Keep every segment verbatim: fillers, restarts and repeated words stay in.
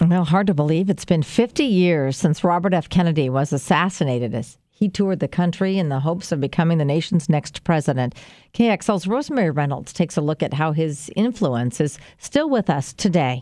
Well, hard to believe it's been fifty years since Robert F. Kennedy was assassinated as he toured the country in the hopes of becoming the nation's next president. K X L's Rosemary Reynolds takes a look at how his influence is still with us today.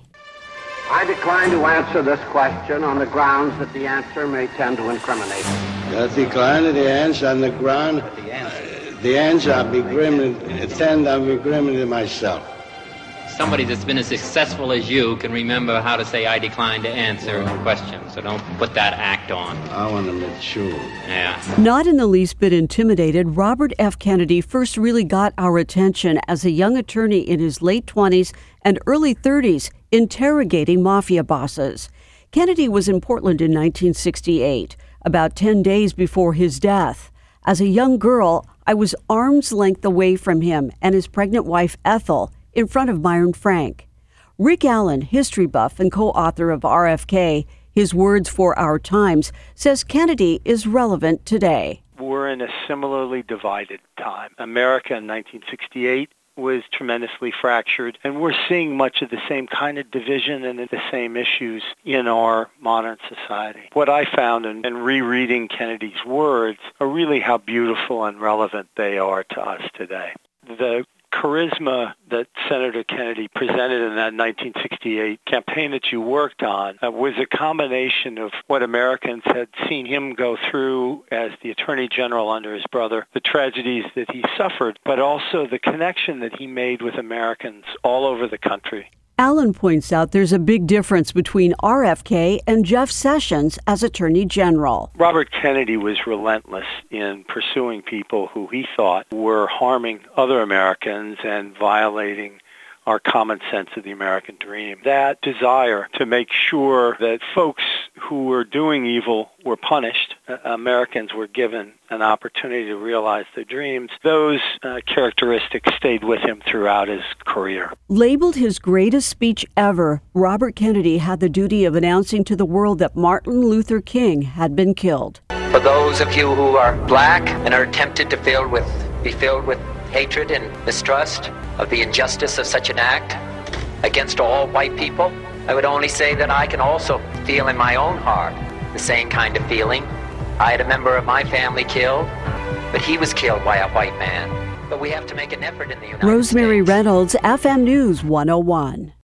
I decline to answer this question on the grounds that the answer may tend to incriminate. I decline the answer on the ground. Uh, the answer I'll be grim, tend I'll be grim to myself. Somebody that's been as successful as you can remember how to say, I decline to answer a question. So don't put that act on. I want to mature. Yeah. Not in the least bit intimidated, Robert F. Kennedy first really got our attention as a young attorney in his late twenties and early thirties, interrogating mafia bosses. Kennedy was in Portland in nineteen sixty-eight, about ten days before his death. As a young girl, I was arm's length away from him and his pregnant wife, Ethel, in front of Myron Frank. Rick Allen, history buff and co-author of R F K, His Words for Our Times, says Kennedy is relevant today. We're in a similarly divided time. America in nineteen sixty-eight was tremendously fractured, and we're seeing much of the same kind of division and the same issues in our modern society. What I found in, in rereading Kennedy's words are really how beautiful and relevant they are to us today. The charisma that Senator Kennedy presented in that nineteen sixty-eight campaign that you worked on uh, was a combination of what Americans had seen him go through as the Attorney General under his brother, the tragedies that he suffered, but also the connection that he made with Americans all over the country. Allen points out there's a big difference between R F K and Jeff Sessions as Attorney General. Robert Kennedy was relentless in pursuing people who he thought were harming other Americans and violating our common sense of the American dream. That desire to make sure that folks who were doing evil were punished, uh, Americans were given an opportunity to realize their dreams, those uh, characteristics stayed with him throughout his career. Labeled his greatest speech ever, Robert Kennedy had the duty of announcing to the world that Martin Luther King had been killed. For those of you who are black and are tempted to filled with, be filled with hatred and mistrust of the injustice of such an act against all white people, I would only say that I can also feel in my own heart the same kind of feeling. I had a member of my family killed, but he was killed by a white man. But we have to make an effort in the United Rosemary States. Reynolds, F M News one oh one.